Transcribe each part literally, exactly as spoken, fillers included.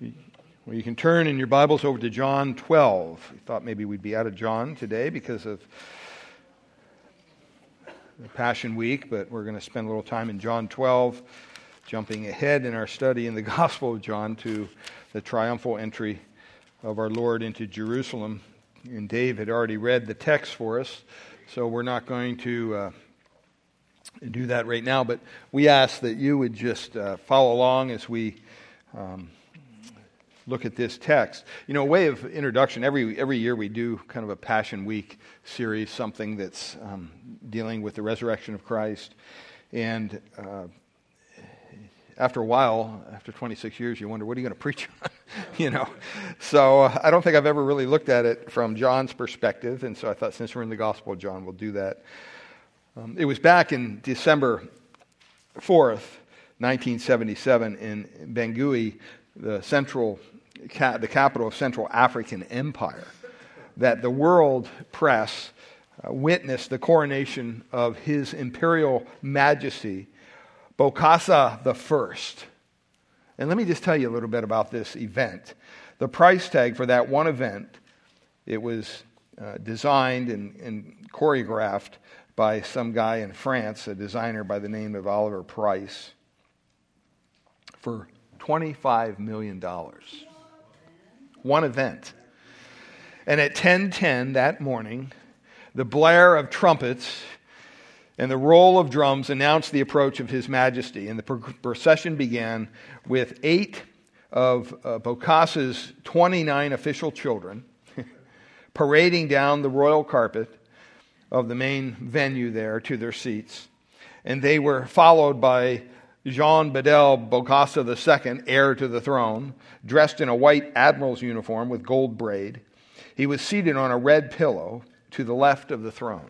Well, you can turn in your Bibles over to John twelve. We thought maybe we'd be out of John today because of the Passion Week, but we're going to spend a little time in John twelve, jumping ahead in our study in the Gospel of John to the triumphal entry of our Lord into Jerusalem. And Dave had already read the text for us, so we're not going to uh, do that right now, but we ask that you would just uh, follow along as we um, look at this text. You know, a way of introduction, every every year we do kind of a Passion Week series, something that's um, dealing with the resurrection of Christ. And uh, after a while, after twenty-six years, you wonder, what are you going to preach on? you know, so uh, I don't think I've ever really looked at it from John's perspective, and so I thought since we're in the Gospel of John, we'll do that. Um, it was back in December fourth, nineteen seventy-seven, in Bangui, the central, ca- the capital of Central African Empire, that the world press uh, witnessed the coronation of His Imperial Majesty, Bokassa the First. And let me just tell you a little bit about this event. The price tag for that one event, it was uh, designed and, and choreographed by some guy in France, a designer by the name of Oliver Price, for twenty-five million dollars. One event. And at ten ten that morning, the blare of trumpets and the roll of drums announced the approach of His Majesty. And the procession began with eight of uh, Bokassa's twenty-nine official children parading down the royal carpet of the main venue there to their seats. And they were followed by Jean Bedel Bokassa the Second, heir to the throne, dressed in a white admiral's uniform with gold braid. He was seated on a red pillow to the left of the throne.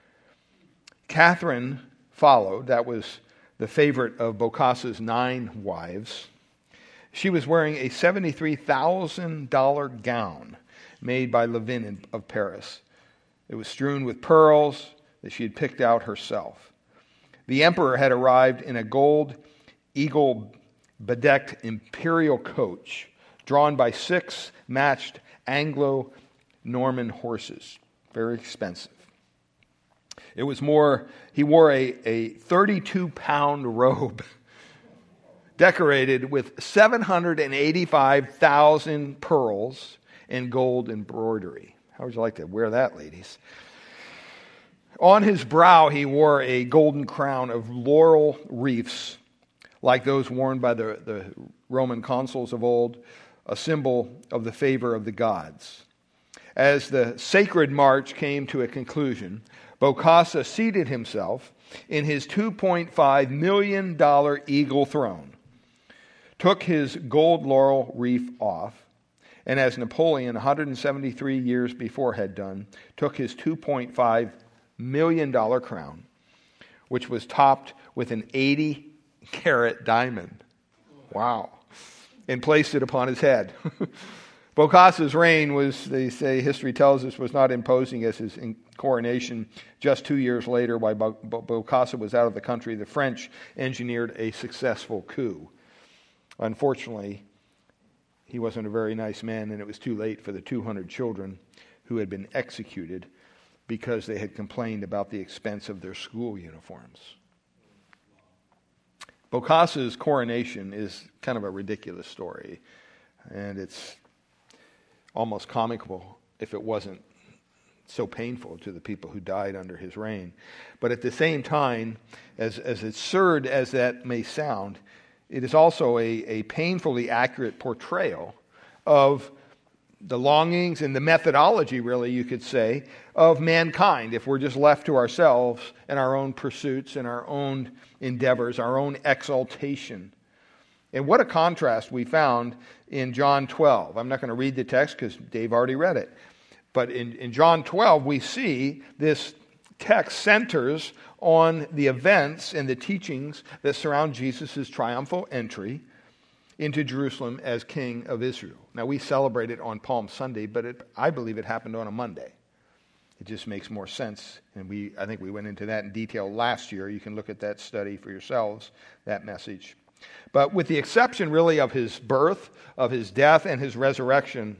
Catherine followed. That was the favorite of Bokassa's nine wives. She was wearing a seventy-three thousand dollars gown made by Levin of Paris. It was strewn with pearls that she had picked out herself. The emperor had arrived in a gold eagle-bedecked imperial coach drawn by six matched Anglo-Norman horses. Very expensive. It was more, he wore a, a thirty-two pound robe decorated with seven hundred eighty-five thousand pearls and gold embroidery. How would you like to wear that, ladies? On his brow, he wore a golden crown of laurel wreaths, like those worn by the, the Roman consuls of old, a symbol of the favor of the gods. As the sacred march came to a conclusion, Bokassa seated himself in his two point five million dollars eagle throne, took his gold laurel wreath off, and as Napoleon, one hundred seventy-three years before, had done, took his two point five million dollars crown, which was topped with an eighty carat diamond. Wow. And placed it upon his head. Bokassa's reign was, they say, history tells us, was not imposing as his coronation. Just two years later, while Bokassa was out of the country, the French engineered a successful coup. Unfortunately, he wasn't a very nice man, and it was too late for the two hundred children who had been executed because they had complained about the expense of their school uniforms. Bokassa's coronation is kind of a ridiculous story, and it's almost comical if it wasn't so painful to the people who died under his reign. But at the same time, as, as absurd as that may sound, it is also a, a painfully accurate portrayal of the longings and the methodology, really, you could say, of mankind if we're just left to ourselves and our own pursuits and our own endeavors, our own exaltation. And what a contrast we found in John twelve. I'm not going to read the text because Dave already read it. But in, in John twelve, we see this text centers on the events and the teachings that surround Jesus' triumphal entry into Jerusalem as King of Israel. Now, we celebrate it on Palm Sunday, but it, I believe it happened on a Monday. It just makes more sense, and we I think we went into that in detail last year. You can look at that study for yourselves, that message. But with the exception really of his birth, of his death, and his resurrection,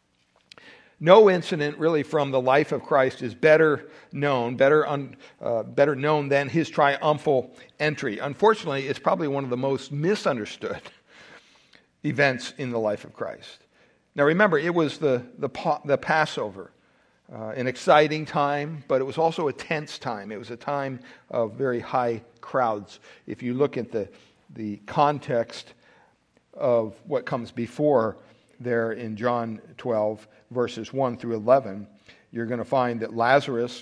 no incident really from the life of Christ is better known, better un, uh, better known than his triumphal entry. Unfortunately, it's probably one of the most misunderstood events in the life of Christ. Now remember, it was the, the, the Passover, uh, an exciting time, but it was also a tense time. It was a time of very high crowds. If you look at the, the context of what comes before there in John twelve, verses one through eleven, you're going to find that Lazarus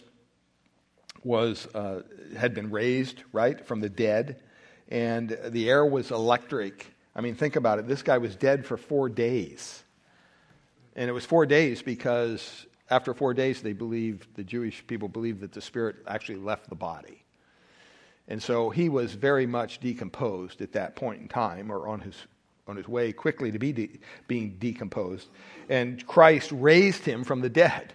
was uh, had been raised, right, from the dead, and the air was electric. I mean, think about it. This guy was dead for four days. And it was four days because after four days, they believed, the Jewish people believed that the spirit actually left the body. And so he was very much decomposed at that point in time, or on his on his way quickly to be de- being decomposed. And Christ raised him from the dead.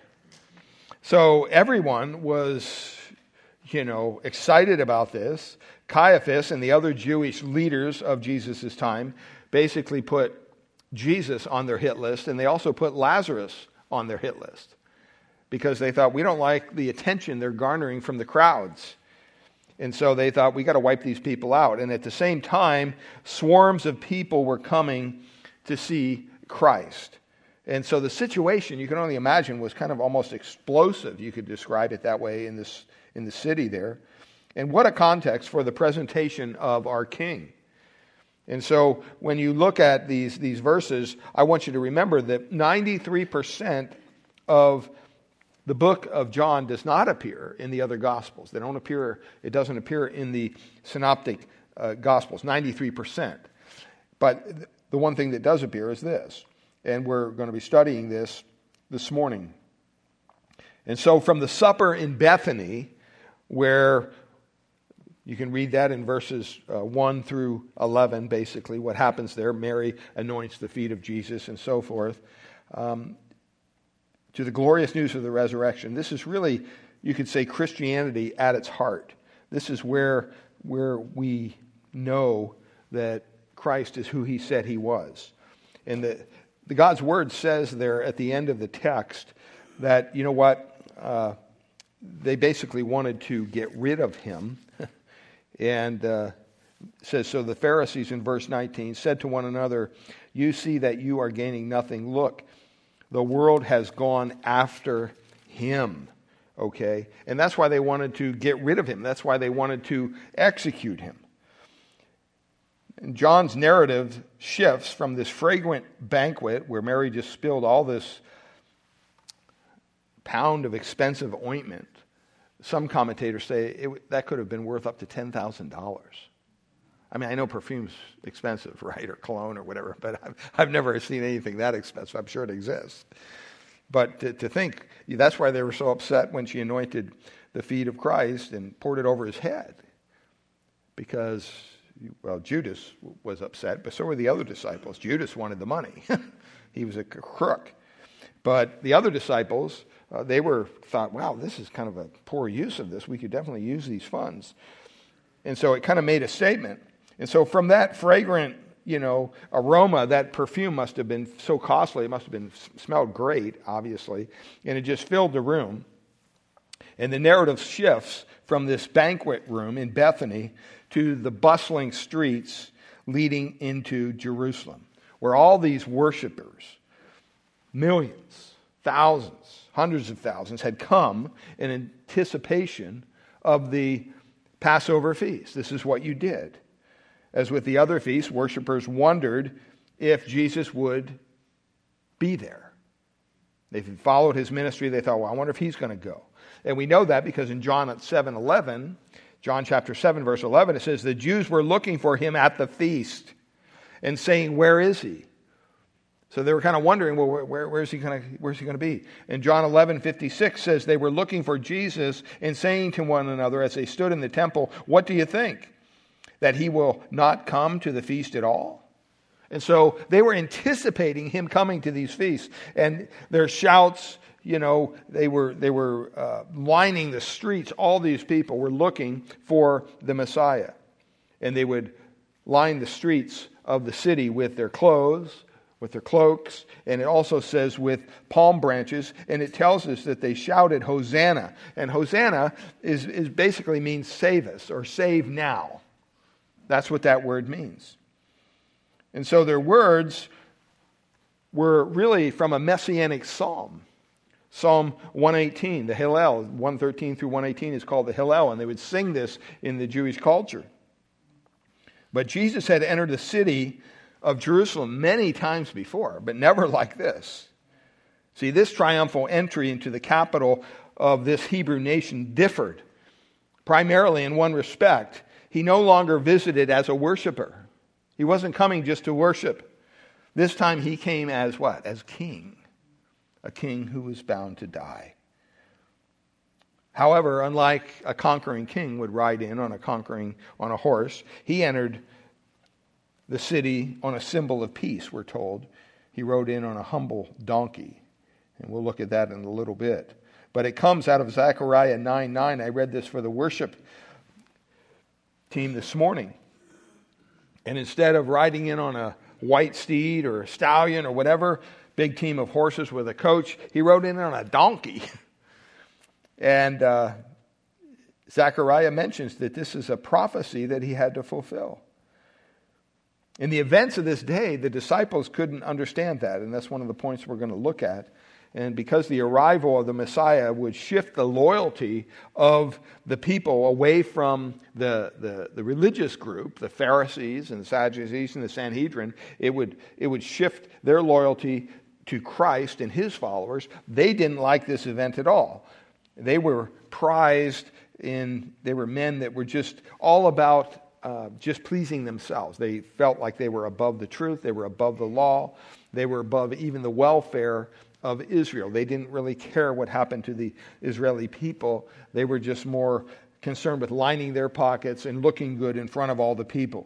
So everyone was, you know, excited about this. Caiaphas and the other Jewish leaders of Jesus' time basically put Jesus on their hit list, and they also put Lazarus on their hit list because they thought, we don't like the attention they're garnering from the crowds. And so they thought, we got to wipe these people out. And at the same time, swarms of people were coming to see Christ. And so the situation, you can only imagine, was kind of almost explosive. You could describe it that way in this in the city there. And what a context for the presentation of our King. And so when you look at these, these verses, I want you to remember that ninety-three percent of the book of John does not appear in the other Gospels. They don't appear, it doesn't appear in the synoptic uh, Gospels, ninety-three percent. But th- the one thing that does appear is this. And we're going to be studying this this morning. And so from the supper in Bethany, where you can read that in verses uh, one through eleven, basically, what happens there. Mary anoints the feet of Jesus and so forth. Um, to the glorious news of the resurrection. This is really, you could say, Christianity at its heart. This is where, where we know that Christ is who he said he was. And the, the God's word says there at the end of the text that, you know what, uh, they basically wanted to get rid of him. And uh, it says, so the Pharisees in verse nineteen said to one another, you see that you are gaining nothing. Look, the world has gone after him. Okay? And that's why they wanted to get rid of him. That's why they wanted to execute him. And John's narrative shifts from this fragrant banquet where Mary just spilled all this pound of expensive ointment. Some commentators say it, that could have been worth up to ten thousand dollars. I mean, I know perfume's expensive, right, or cologne or whatever, but I've, I've never seen anything that expensive. I'm sure it exists. But to, to think, that's why they were so upset when she anointed the feet of Christ and poured it over his head. Because, well, Judas was upset, but so were the other disciples. Judas wanted the money. He was a crook. But the other disciples, uh, they were thought, wow, this is kind of a poor use of this. We could definitely use these funds. And so it kind of made a statement. And so from that fragrant, you know, aroma, that perfume must have been so costly. It must have been smelled great, obviously. And it just filled the room. And the narrative shifts from this banquet room in Bethany to the bustling streets leading into Jerusalem, where all these worshipers, millions, thousands, hundreds of thousands, had come in anticipation of the Passover feast. This is what you did. As with the other feasts, worshipers wondered if Jesus would be there. They followed his ministry. They thought, well, I wonder if he's going to go. And we know that because in John seven eleven, John chapter seven, verse eleven, it says, the Jews were looking for him at the feast and saying, where is he? So they were kind of wondering, well, where, where, where's he going to, where's he going to be? And John eleven fifty-six says they were looking for Jesus and saying to one another as they stood in the temple, what do you think? That he will not come to the feast at all? And so they were anticipating him coming to these feasts. And their shouts, you know, they were they were uh, lining the streets. All these people were looking for the Messiah. And they would lined the streets of the city with their clothes, with their cloaks, and it also says with palm branches, and it tells us that they shouted Hosanna. And Hosanna is, is basically means save us or save now. That's what that word means. And so their words were really from a messianic psalm. Psalm one eighteen, the Hallel, one thirteen through one eighteen is called the Hallel, and they would sing this in the Jewish culture. But Jesus had entered the city of Jerusalem many times before, but never like this. See, this triumphal entry into the capital of this Hebrew nation differed, primarily in one respect. He no longer visited as a worshiper. He wasn't coming just to worship. This time he came as what? As king. A king who was bound to die. However, unlike a conquering king would ride in on a conquering on a horse, he entered the city on a symbol of peace, we're told. He rode in on a humble donkey. And we'll look at that in a little bit. But it comes out of Zechariah nine nine. I read this for the worship team this morning. And instead of riding in on a white steed or a stallion or whatever, big team of horses with a coach, he rode in on a donkey. And uh, Zechariah mentions that this is a prophecy that he had to fulfill. In the events of this day, the disciples couldn't understand that, and that's one of the points we're going to look at. And because the arrival of the Messiah would shift the loyalty of the people away from the, the, the religious group, the Pharisees and the Sadducees and the Sanhedrin, it would, it would shift their loyalty to Christ and his followers. They didn't like this event at all. They were prized in, they were men that were just all about uh, just pleasing themselves. They felt like they were above the truth, they were above the law, they were above even the welfare of Israel. They didn't really care what happened to the Israeli people. They were just more concerned with lining their pockets and looking good in front of all the people.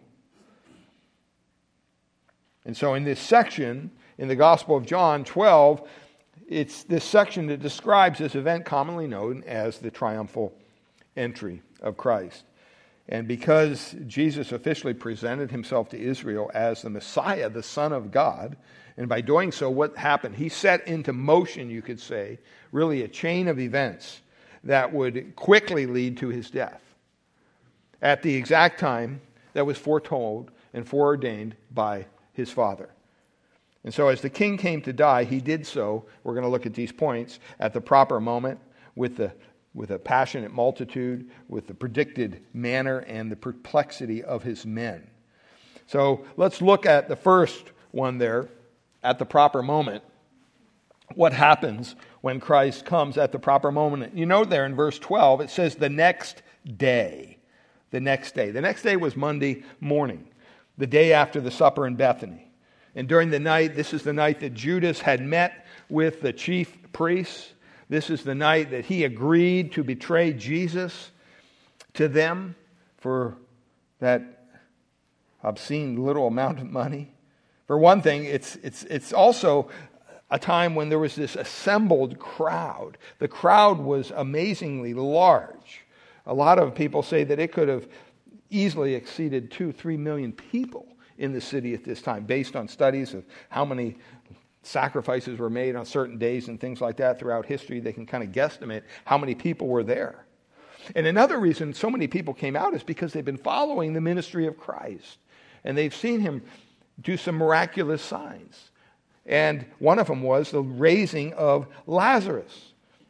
And so in this section, in the Gospel of John twelve, it's this section that describes this event commonly known as the triumphal entry of Christ. And because Jesus officially presented himself to Israel as the Messiah, the Son of God, and by doing so, what happened? He set into motion, you could say, really a chain of events that would quickly lead to his death at the exact time that was foretold and foreordained by his Father. And so as the king came to die, he did so, we're going to look at these points, at the proper moment, with the with a passionate multitude, with the predicted manner and the perplexity of his men. So let's look at the first one there, at the proper moment. What happens when Christ comes at the proper moment? You know there in verse twelve, it says the next day. The next day. The next day was Monday morning, the day after the supper in Bethany. And during the night, this is the night that Judas had met with the chief priests. This is the night that he agreed to betray Jesus to them for that obscene little amount of money. For one thing, it's it's it's also a time when there was this assembled crowd. The crowd was amazingly large. A lot of people say that it could have easily exceeded two, three million people in the city at this time, based on studies of how many sacrifices were made on certain days and things like that throughout history. They can kind of guesstimate how many people were there. And another reason so many people came out is because they've been following the ministry of Christ. And they've seen him do some miraculous signs. And one of them was the raising of Lazarus.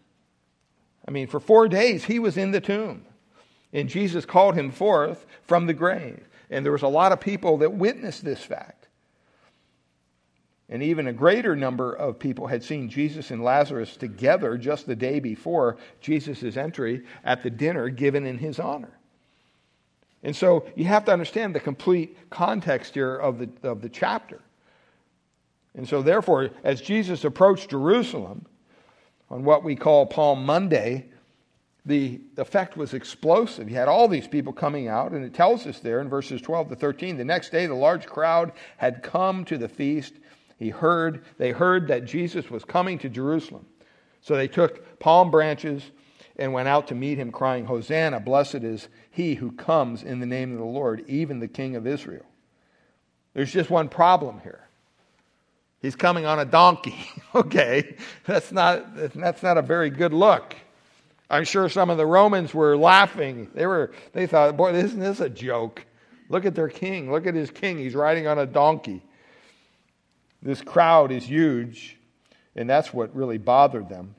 I mean, for four days he was in the tomb. And Jesus called him forth from the grave. And there was a lot of people that witnessed this fact. And even a greater number of people had seen Jesus and Lazarus together just the day before Jesus' entry at the dinner given in his honor. And so you have to understand the complete context here of the, of the chapter. And so therefore, as Jesus approached Jerusalem on what we call Palm Monday, the effect was explosive. He had all these people coming out, and it tells us there in verses twelve to thirteen, the next day the large crowd had come to the feast. He heard, they heard that Jesus was coming to Jerusalem. So they took palm branches and went out to meet him, crying, Hosanna, blessed is he who comes in the name of the Lord, even the King of Israel. There's just one problem here. He's coming on a donkey. Okay, that's not that's not a very good look. I'm sure some of the Romans were laughing. They were they thought, boy, isn't this a joke? Look at their king. Look at his king. He's riding on a donkey. This crowd is huge, and that's what really bothered them.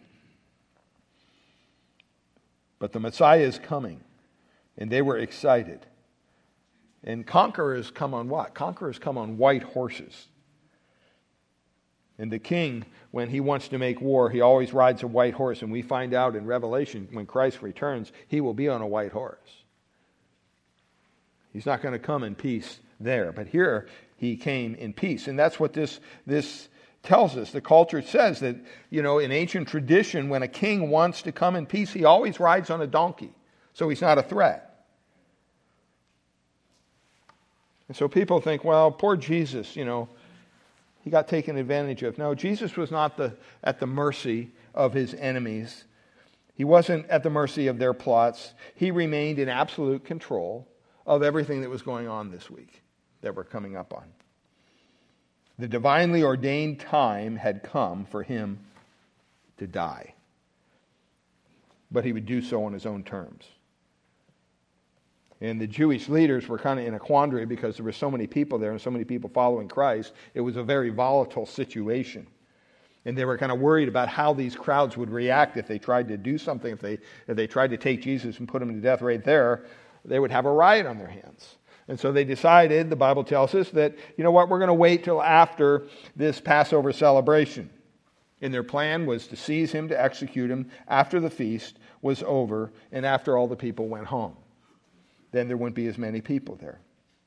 But the Messiah is coming, and they were excited. And conquerors come on what? Conquerors come on white horses. And the king, when he wants to make war, he always rides a white horse. And we find out in Revelation, when Christ returns, he will be on a white horse. He's not going to come in peace there. But here, he came in peace. And that's what this, this tells us. The culture says that, you know, in ancient tradition, when a king wants to come in peace, he always rides on a donkey. So he's not a threat. And so people think, well, poor Jesus, you know, he got taken advantage of. No, Jesus was not the, at the mercy of his enemies. He wasn't at the mercy of their plots. He remained in absolute control of everything that was going on this week that we're coming up on. The divinely ordained time had come for him to die. But he would do so on his own terms. And the Jewish leaders were kind of in a quandary because there were so many people there and so many people following Christ. It was a very volatile situation. And they were kind of worried about how these crowds would react if they tried to do something. If they, if they tried to take Jesus and put him to death right there, they would have a riot on their hands. And so they decided, the Bible tells us, that, you know what, we're going to wait till after this Passover celebration. And their plan was to seize him, to execute him after the feast was over and after all the people went home. Then there wouldn't be as many people there.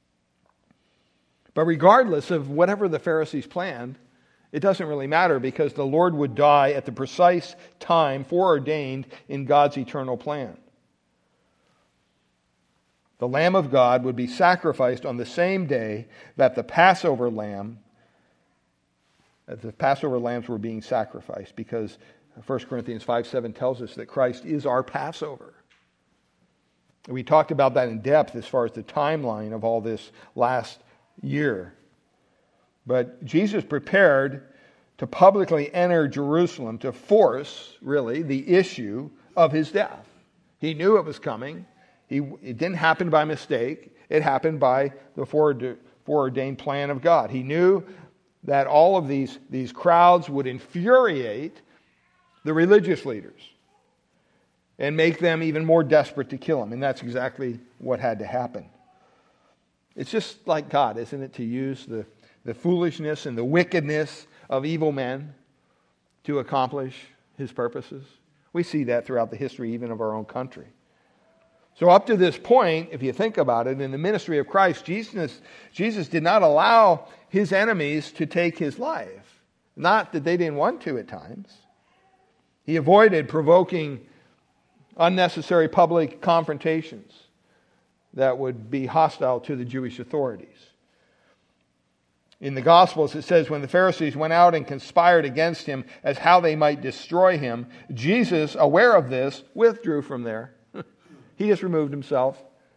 But regardless of whatever the Pharisees planned, it doesn't really matter because the Lord would die at the precise time foreordained in God's eternal plan. The Lamb of God would be sacrificed on the same day that the Passover lamb, that the Passover lambs were being sacrificed, because First Corinthians five seven tells us that Christ is our Passover. We talked about that in depth as far as the timeline of all this last year. But Jesus prepared to publicly enter Jerusalem to force, really, the issue of his death. He knew it was coming. He, it didn't happen by mistake. It happened by the foreordained plan of God. He knew that all of these, these crowds would infuriate the religious leaders and make them even more desperate to kill him. And that's exactly what had to happen. It's just like God, isn't it, to use the, the foolishness and the wickedness of evil men to accomplish his purposes? We see that throughout the history even of our own country. So up to this point, if you think about it, in the ministry of Christ, Jesus, Jesus did not allow his enemies to take his life. Not that they didn't want to at times. He avoided provoking unnecessary public confrontations that would be hostile to the Jewish authorities. In the Gospels it says, when the Pharisees went out and conspired against him as how they might destroy him, Jesus, aware of this, withdrew from there. He just removed himself.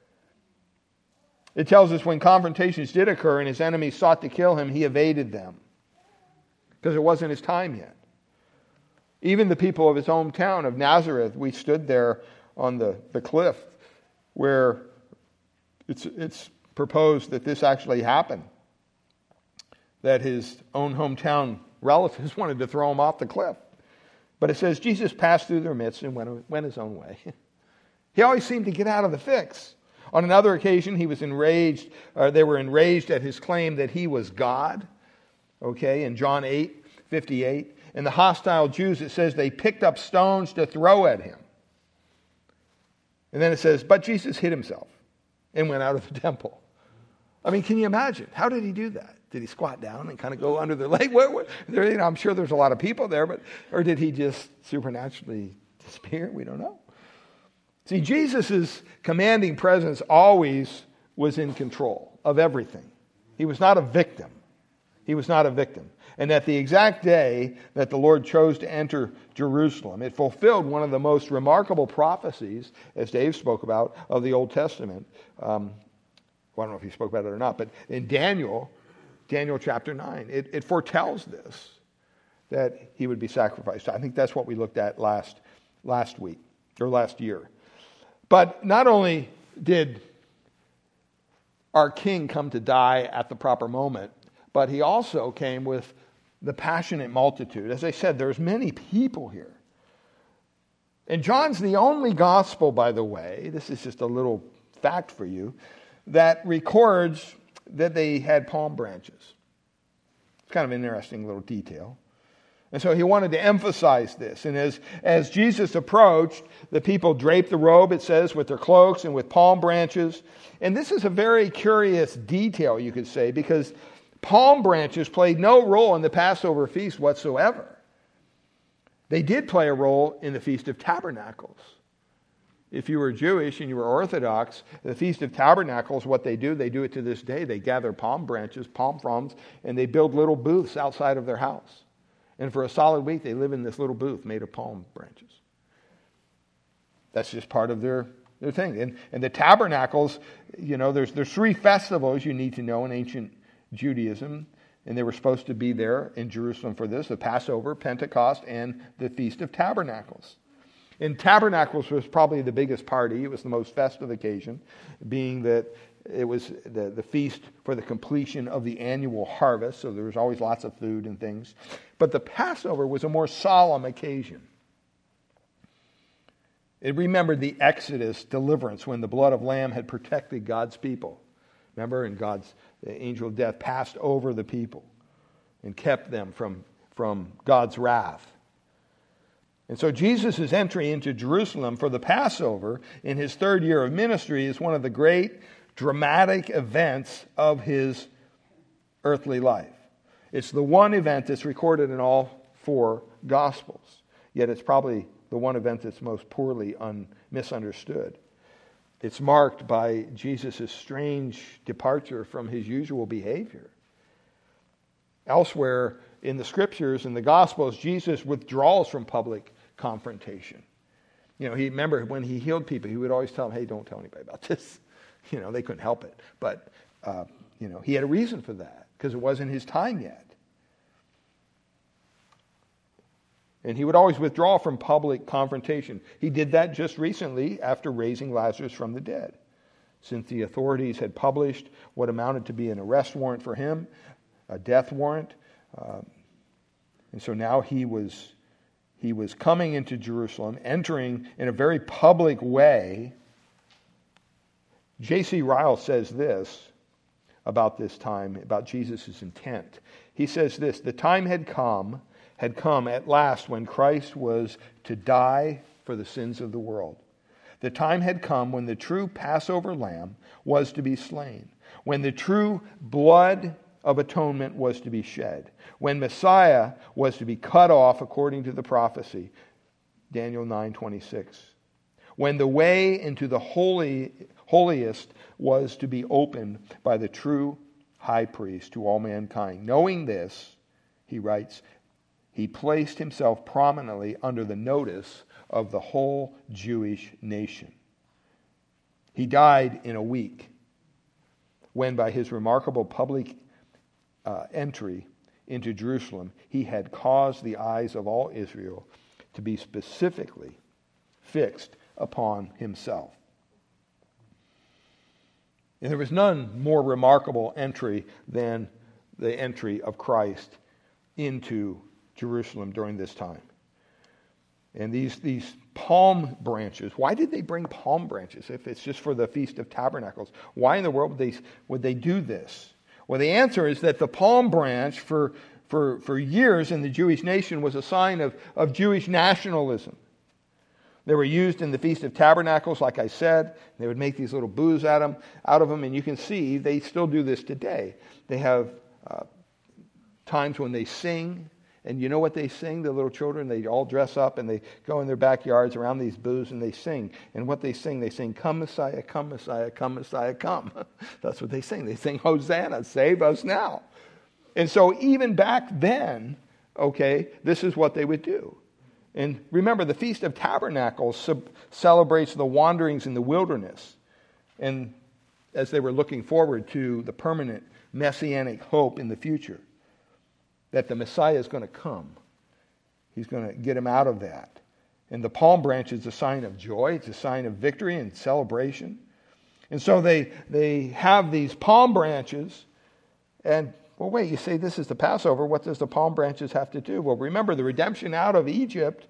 It tells us when confrontations did occur and his enemies sought to kill him, he evaded them because it wasn't his time yet. Even the people of his hometown of Nazareth, we stood there on the, the cliff where it's, it's proposed that this actually happened. That his own hometown relatives wanted to throw him off the cliff. But it says Jesus passed through their midst and went, went his own way. He always seemed to get out of the fix. On another occasion, he was enraged, or they were enraged at his claim that he was God. Okay, in John eight fifty-eight. And the hostile Jews, it says, they picked up stones to throw at him. And then it says, but Jesus hid himself and went out of the temple. I mean, can you imagine? How did he do that? Did he squat down and kind of go under their leg? What, what, there, you know, I'm sure there's a lot of people there, but or did he just supernaturally disappear? We don't know. See, Jesus' commanding presence always was in control of everything. He was not a victim. He was not a victim. And at the exact day that the Lord chose to enter Jerusalem, it fulfilled one of the most remarkable prophecies, as Dave spoke about, of the Old Testament. Um, well, I don't know if he spoke about it or not, but in Daniel, Daniel chapter nine. It, it foretells this, that he would be sacrificed. I think that's what we looked at last last week, or last year. But not only did our king come to die at the proper moment, but he also came with the passionate multitude. As I said, there's many people here. And John's the only gospel, by the way, this is just a little fact for you, that records that they had palm branches. It's kind of an interesting little detail. And so he wanted to emphasize this. And as, as Jesus approached, the people draped the robe, it says, with their cloaks and with palm branches. And this is a very curious detail, you could say, because palm branches played no role in the Passover feast whatsoever. They did play a role in the Feast of Tabernacles. If you were Jewish and you were Orthodox, the Feast of Tabernacles, what they do, they do it to this day. They gather palm branches, palm fronds, and they build little booths outside of their house. And for a solid week, they live in this little booth made of palm branches. That's just part of their, their thing. And, and the tabernacles, you know, there's, there's three festivals you need to know in ancient Judaism. And they were supposed to be there in Jerusalem for this, the Passover, Pentecost, and the Feast of Tabernacles. And Tabernacles was probably the biggest party. It was the most festive occasion, being that it was the, the feast for the completion of the annual harvest, so there was always lots of food and things. But the Passover was a more solemn occasion. It remembered the Exodus deliverance when the blood of lamb had protected God's people. Remember, and God's the angel of death passed over the people and kept them from, from God's wrath. And so Jesus' entry into Jerusalem for the Passover in his third year of ministry is one of the great dramatic events of his earthly life. It's the one event that's recorded in all four Gospels. Yet it's probably the one event that's most poorly un- misunderstood. It's marked by Jesus' strange departure from his usual behavior. Elsewhere in the Scriptures and the Gospels, Jesus withdraws from public confrontation. You know, he remember when he healed people, he would always tell them, hey, don't tell anybody about this. You know, they couldn't help it. But, uh, you know, he had a reason for that because it wasn't his time yet. And he would always withdraw from public confrontation. He did that just recently after raising Lazarus from the dead. Since the authorities had published what amounted to be an arrest warrant for him, a death warrant. Uh, and so now he was, he was coming into Jerusalem, entering in a very public way. J C Ryle says this about this time, about Jesus' intent. He says this, the time had come had come at last when Christ was to die for the sins of the world. The time had come when the true Passover lamb was to be slain, when the true blood of atonement was to be shed, when Messiah was to be cut off according to the prophecy, Daniel nine twenty-six, when the way into the holy, holiest was to be opened by the true high priest to all mankind. Knowing this, he writes, he placed himself prominently under the notice of the whole Jewish nation. He died in a week when, by his remarkable public uh, entry into Jerusalem, he had caused the eyes of all Israel to be specifically fixed upon himself. And there was none more remarkable entry than the entry of Christ into Jerusalem during this time. And these, these palm branches, why did they bring palm branches if it's just for the Feast of Tabernacles? Why in the world would they, would they do this? Well, the answer is that the palm branch for, for, for years in the Jewish nation was a sign of, of Jewish nationalism. They were used in the Feast of Tabernacles, like I said. They would make these little booths out of them, out of them and you can see they still do this today. They have uh, times when they sing. And you know what they sing, the little children? They all dress up and they go in their backyards around these booths and they sing. And what they sing, they sing, come Messiah, come Messiah, come Messiah, come. That's what they sing. They sing, Hosanna, save us now. And so even back then, okay, this is what they would do. And remember, the Feast of Tabernacles sub- celebrates the wanderings in the wilderness. And as they were looking forward to the permanent messianic hope in the future, that the Messiah is going to come. He's going to get him out of that. And the palm branch is a sign of joy. It's a sign of victory and celebration. And so they they have these palm branches. And, well, wait, you say this is the Passover. What does the palm branches have to do? Well, remember, the redemption out of Egypt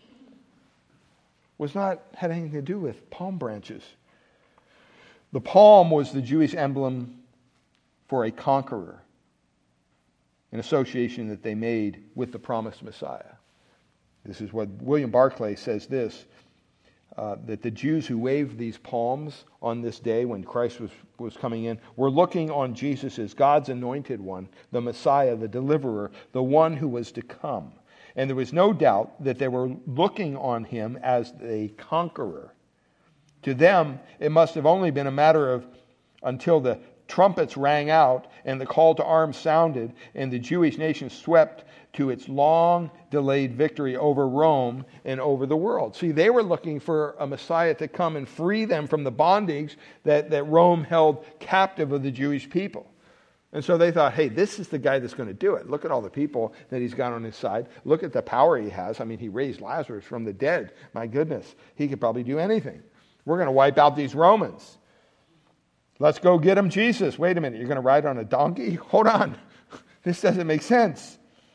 was not had anything to do with palm branches. The palm was the Jewish emblem for a conqueror, an association that they made with the promised Messiah. This is what William Barclay says this, uh, that the Jews who waved these palms on this day when Christ was, was coming in were looking on Jesus as God's anointed one, the Messiah, the deliverer, the one who was to come. And there was no doubt that they were looking on him as a conqueror. To them, it must have only been a matter of until the trumpets rang out and the call to arms sounded and the Jewish nation swept to its long-delayed victory over Rome and over the world. See, they were looking for a Messiah to come and free them from the bondage that, that Rome held captive of the Jewish people. And so they thought, hey, this is the guy that's going to do it. Look at all the people that he's got on his side. Look at the power he has. I mean, he raised Lazarus from the dead. My goodness, he could probably do anything. We're going to wipe out these Romans. Let's go get him, Jesus. Wait a minute, you're going to ride on a donkey? Hold on. This doesn't make sense.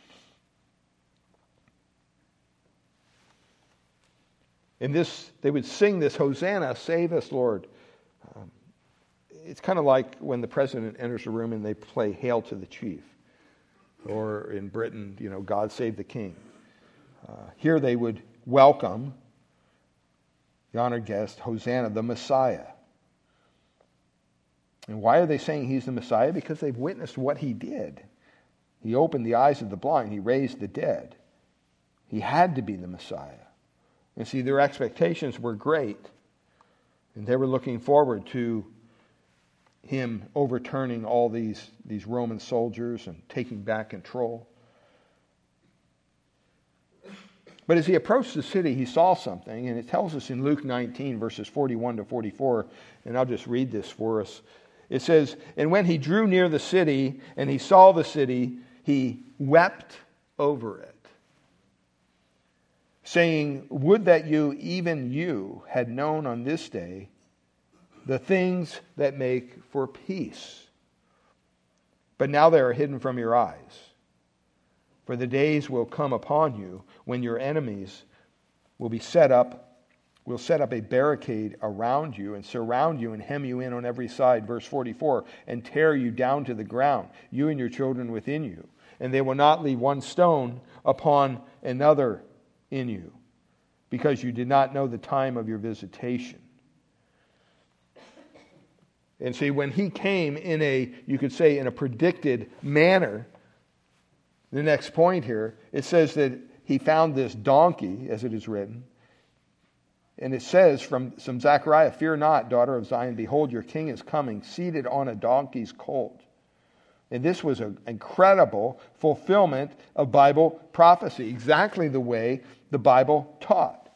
In this, they would sing this, Hosanna, save us, Lord. Um, it's kind of like when the president enters a room and they play Hail to the Chief. Or in Britain, you know, God Save the King. Uh, here they would welcome the honored guest, Hosanna, the Messiah. And why are they saying he's the Messiah? Because they've witnessed what he did. He opened the eyes of the blind. He raised the dead. He had to be the Messiah. And see, their expectations were great. And they were looking forward to him overturning all these, these Roman soldiers and taking back control. But as he approached the city, he saw something. And it tells us in Luke nineteen, verses forty-one to forty-four. And I'll just read this for us. It says, and when he drew near the city and he saw the city, he wept over it, saying, would that you, even you, had known on this day the things that make for peace. But now they are hidden from your eyes. For the days will come upon you when your enemies will be set up We'll set up a barricade around you and surround you and hem you in on every side, verse forty-four, and tear you down to the ground, you and your children within you. And they will not leave one stone upon another in you, because you did not know the time of your visitation. And see, when he came in a, you could say, in a predicted manner, the next point here, it says that he found this donkey, as it is written. And it says from, from Zechariah, fear not, daughter of Zion, behold, your king is coming, seated on a donkey's colt. And this was an incredible fulfillment of Bible prophecy, exactly the way the Bible taught.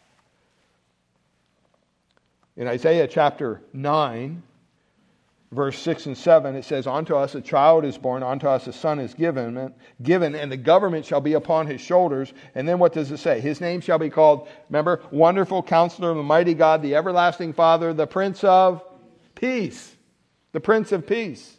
In Isaiah chapter nine, verse six and seven, it says, unto us a child is born, unto us a son is given, given, and the government shall be upon his shoulders. And then what does it say? His name shall be called, remember, Wonderful Counselor, the Mighty God, the Everlasting Father, the Prince of Peace. The Prince of Peace.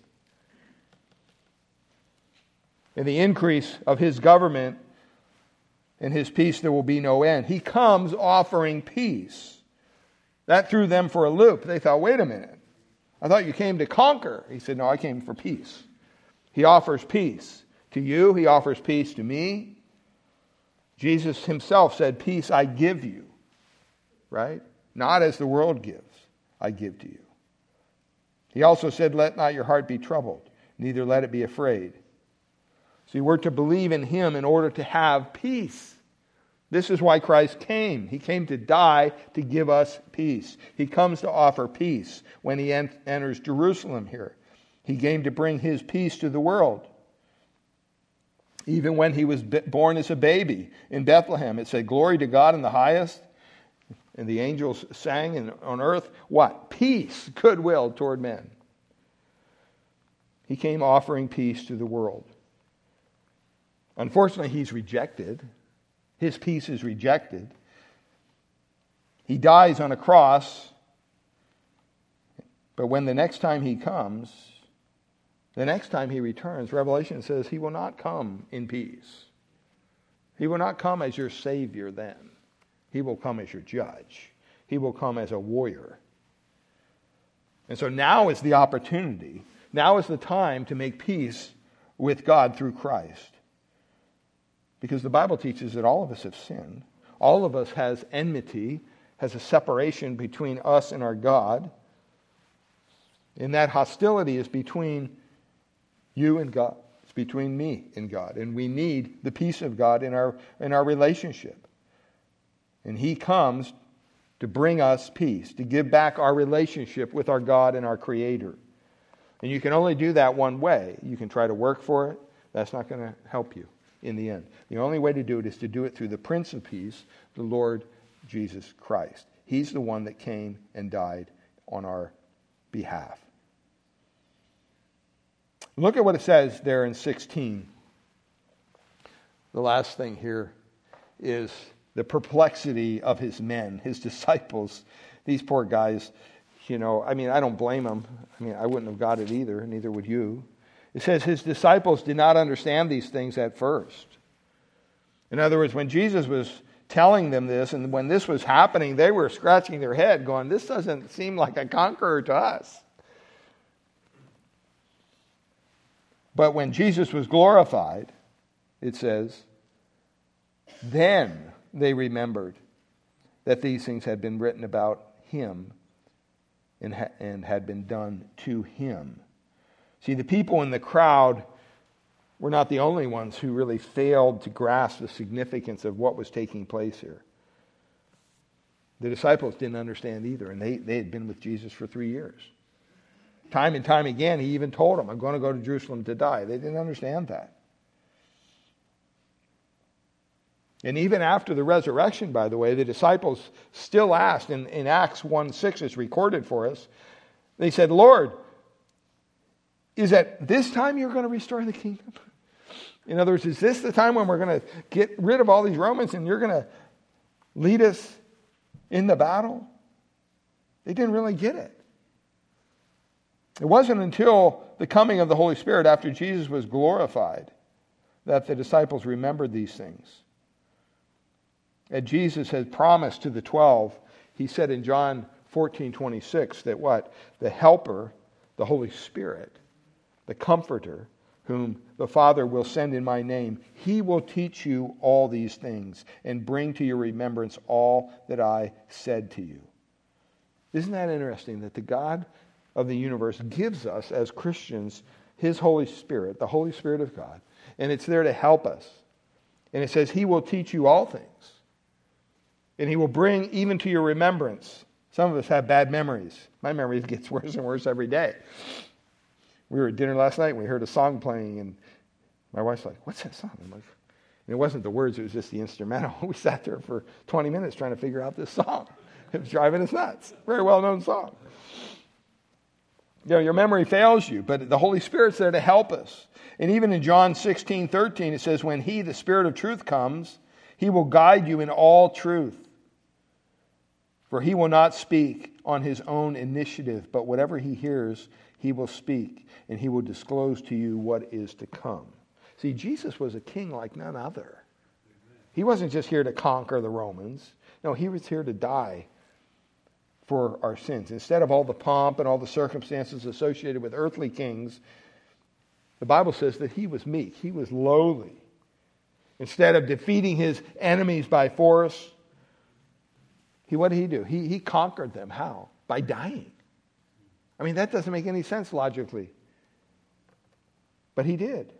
In the increase of his government and his peace there will be no end. He comes offering peace. That threw them for a loop. They thought, wait a minute. I thought you came to conquer. He said, no, I came for peace. He offers peace to you. He offers peace to me. Jesus himself said, peace I give you. Right? Not as the world gives, I give to you. He also said, let not your heart be troubled, neither let it be afraid. See, we're to believe in him in order to have peace. This is why Christ came. He came to die to give us peace. He comes to offer peace when he ent- enters Jerusalem here. He came to bring his peace to the world. Even when he was born as a baby in Bethlehem, it said, glory to God in the highest. And the angels sang, and on earth, what? Peace, goodwill toward men. He came offering peace to the world. Unfortunately, he's rejected. His peace is rejected. He dies on a cross. But when the next time he comes, the next time he returns, Revelation says he will not come in peace. He will not come as your Savior then. He will come as your judge. He will come as a warrior. And so now is the opportunity. Now is the time to make peace with God through Christ. Because the Bible teaches that all of us have sinned. All of us has enmity, has a separation between us and our God. And that hostility is between you and God. It's between me and God. And we need the peace of God in our, in our relationship. And He comes to bring us peace, to give back our relationship with our God and our Creator. And you can only do that one way. You can try to work for it. That's not going to help you in the end. The only way to do it is to do it through the Prince of Peace, the Lord Jesus Christ. He's the one that came and died on our behalf. Look at what it says there in sixteen. The last thing here is the perplexity of his men, his disciples. These poor guys, you know, I mean, I don't blame them. I mean, I wouldn't have got it either, neither would you. It says his disciples did not understand these things at first. In other words, when Jesus was telling them this, and when this was happening, they were scratching their head going, this doesn't seem like a conqueror to us. But when Jesus was glorified, it says, then they remembered that these things had been written about him and, ha- and had been done to him. See, the people in the crowd were not the only ones who really failed to grasp the significance of what was taking place here. The disciples didn't understand either, and they, they had been with Jesus for three years. Time and time again, he even told them, I'm going to go to Jerusalem to die. They didn't understand that. And even after the resurrection, by the way, the disciples still asked, in, in Acts one six, it's recorded for us, they said, Lord, is at this time you're going to restore the kingdom? In other words, is this the time when we're going to get rid of all these Romans and you're going to lead us in the battle? They didn't really get it. It wasn't until the coming of the Holy Spirit after Jesus was glorified that the disciples remembered these things. And Jesus had promised to the twelve, he said in John fourteen twenty-six that what? The Helper, the Holy Spirit, the Comforter, whom the Father will send in my name, he will teach you all these things and bring to your remembrance all that I said to you. Isn't that interesting that the God of the universe gives us as Christians his Holy Spirit, the Holy Spirit of God, and it's there to help us. And it says he will teach you all things. And he will bring even to your remembrance. Some of us have bad memories. My memory gets worse and worse every day. We were at dinner last night and we heard a song playing and my wife's like, what's that song? I'm like, and it wasn't the words, it was just the instrumental. We sat there for twenty minutes trying to figure out this song. It was driving us nuts. Very well-known song. You know, your memory fails you, but the Holy Spirit's there to help us. And even in John sixteen thirteen, it says, when he, the Spirit of truth, comes, he will guide you in all truth. For he will not speak on his own initiative, but whatever he hears, he will speak, and he will disclose to you what is to come. See, Jesus was a king like none other. He wasn't just here to conquer the Romans. No, he was here to die for our sins. Instead of all the pomp and all the circumstances associated with earthly kings, the Bible says that he was meek. He was lowly. Instead of defeating his enemies by force, he what did he do? He, he conquered them. How? By dying. I mean, that doesn't make any sense logically. But he did.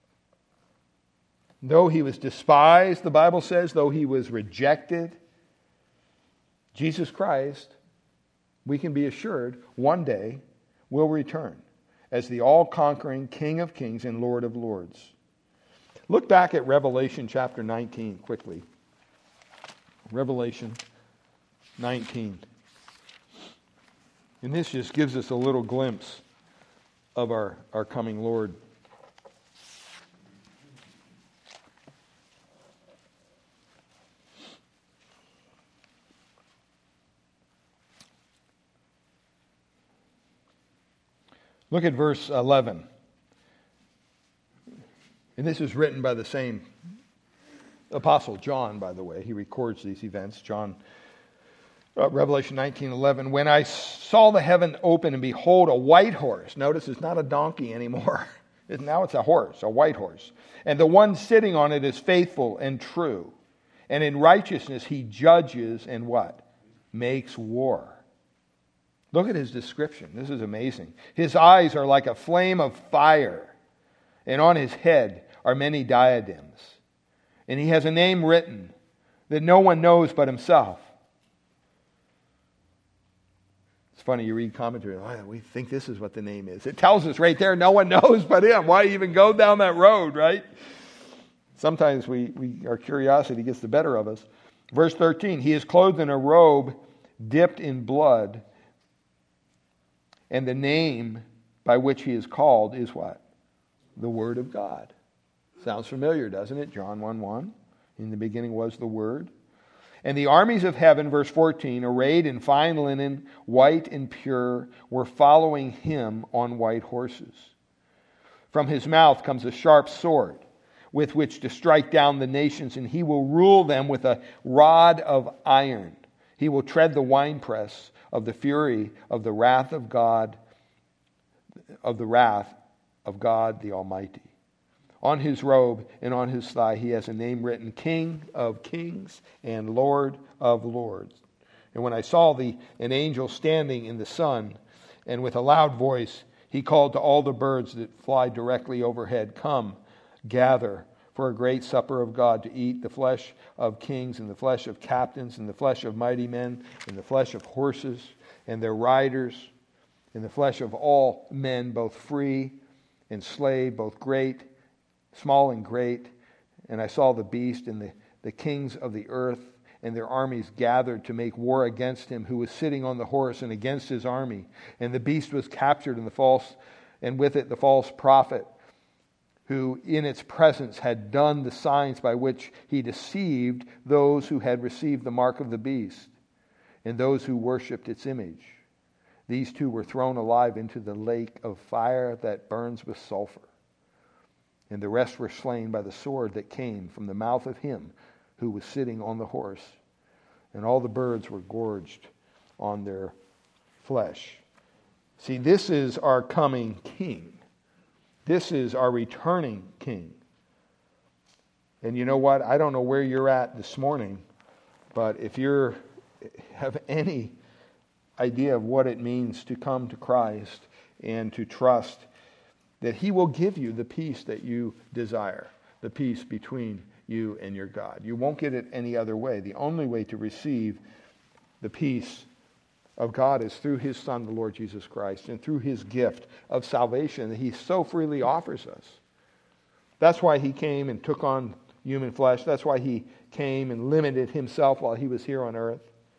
Though he was despised, the Bible says, though he was rejected, Jesus Christ, we can be assured, one day will return as the all-conquering King of Kings and Lord of Lords. Look back at Revelation chapter nineteen quickly. Revelation nineteen. And this just gives us a little glimpse of our, our coming Lord. Look at verse eleven. And this is written by the same Apostle John, by the way. He records these events. John, uh, Revelation nineteen eleven. When I saw the heaven open, and behold, a white horse. Notice it's not a donkey anymore. Now it's a horse, a white horse. And the one sitting on it is faithful and true. And in righteousness he judges and what? Makes war. Look at his description. This is amazing. His eyes are like a flame of fire, and on his head are many diadems. And he has a name written that no one knows but himself. It's funny, you read commentary, oh, we think this is what the name is. It tells us right there, no one knows but him. Why even go down that road, right? Sometimes we, we our curiosity gets the better of us. Verse thirteen, he is clothed in a robe dipped in blood, and the name by which he is called is what? The Word of God. Sounds familiar, doesn't it? John one one. In the beginning was the Word. And the armies of heaven, verse fourteen, arrayed in fine linen, white and pure, were following him on white horses. From his mouth comes a sharp sword, with which to strike down the nations, and he will rule them with a rod of iron. He will tread the winepress of the fury of the wrath of God, of the wrath of God the Almighty. On his robe and on his thigh he has a name written, King of Kings and Lord of Lords. And when I saw the an angel standing in the sun, and with a loud voice he called to all the birds that fly directly overhead, Come, gather for a great supper of God, to eat the flesh of kings and the flesh of captains and the flesh of mighty men and the flesh of horses and their riders and the flesh of all men, both free and slave, both great, small and great. And I saw the beast and the, the kings of the earth and their armies gathered to make war against him who was sitting on the horse and against his army. And the beast was captured, and the false, and with it the false prophet, who in its presence had done the signs by which he deceived those who had received the mark of the beast and those who worshipped its image. These two were thrown alive into the lake of fire that burns with sulfur. And the rest were slain by the sword that came from the mouth of him who was sitting on the horse. And all the birds were gorged on their flesh. See, this is our coming king. This is our returning king. And you know what? I don't know where you're at this morning, but if you have any idea of what it means to come to Christ and to trust that he will give you the peace that you desire, the peace between you and your God. You won't get it any other way. The only way to receive the peace of God is through his Son, the Lord Jesus Christ, and through his gift of salvation that he so freely offers us. That's why he came and took on human flesh. That's why he came and limited himself while he was here on earth.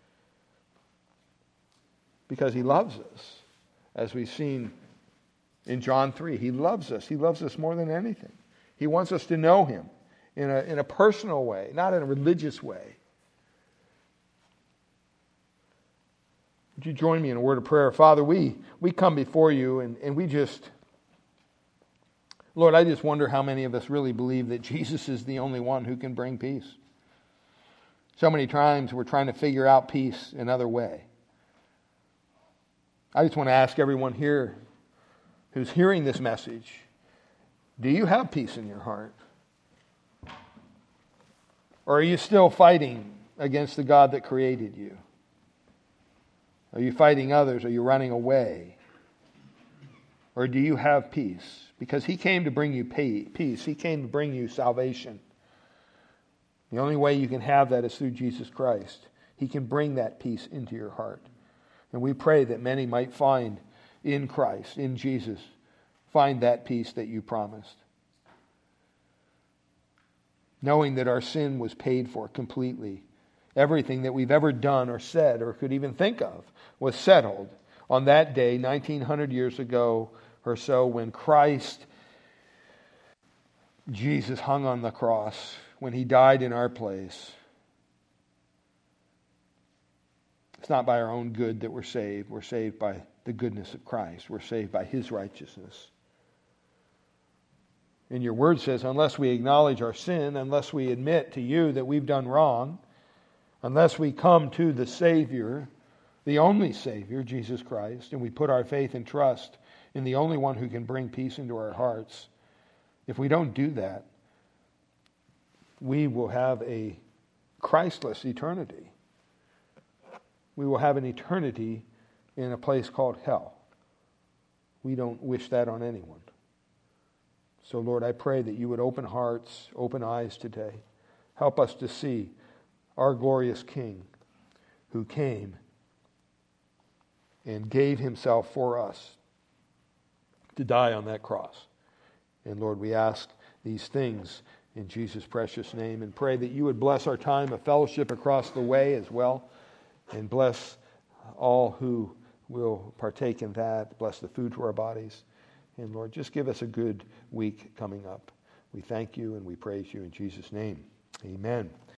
Because he loves us. As we've seen in John three, he loves us. He loves us more than anything. He wants us to know him in a, in a personal way, not in a religious way. Would you join me in a word of prayer? Father, we, we come before you and, and we just, Lord, I just wonder how many of us really believe that Jesus is the only one who can bring peace. So many times we're trying to figure out peace another way. I just want to ask everyone here who's hearing this message, do you have peace in your heart? Or are you still fighting against the God that created you? Are you fighting others? Are you running away? Or do you have peace? Because he came to bring you peace. He came to bring you salvation. The only way you can have that is through Jesus Christ. He can bring that peace into your heart. And we pray that many might find in Christ, in Jesus, find that peace that you promised. Knowing that our sin was paid for completely. Everything that we've ever done or said or could even think of was settled on that day, nineteen hundred years ago, or so when Christ, Jesus, hung on the cross, when he died in our place. It's not by our own good that we're saved. We're saved by the goodness of Christ. We're saved by his righteousness. And your word says, unless we acknowledge our sin, unless we admit to you that we've done wrong, unless we come to the Savior, the only Savior, Jesus Christ, and we put our faith and trust in the only one who can bring peace into our hearts, if we don't do that, we will have a Christless eternity. We will have an eternity in a place called hell. We don't wish that on anyone. So, Lord, I pray that you would open hearts, open eyes today. Help us to see our glorious King who came and gave himself for us to die on that cross. And, Lord, we ask these things in Jesus' precious name and pray that you would bless our time of fellowship across the way as well, and bless all who will partake in that. Bless the food to our bodies. And Lord, just give us a good week coming up. We thank you and we praise you in Jesus' name. Amen.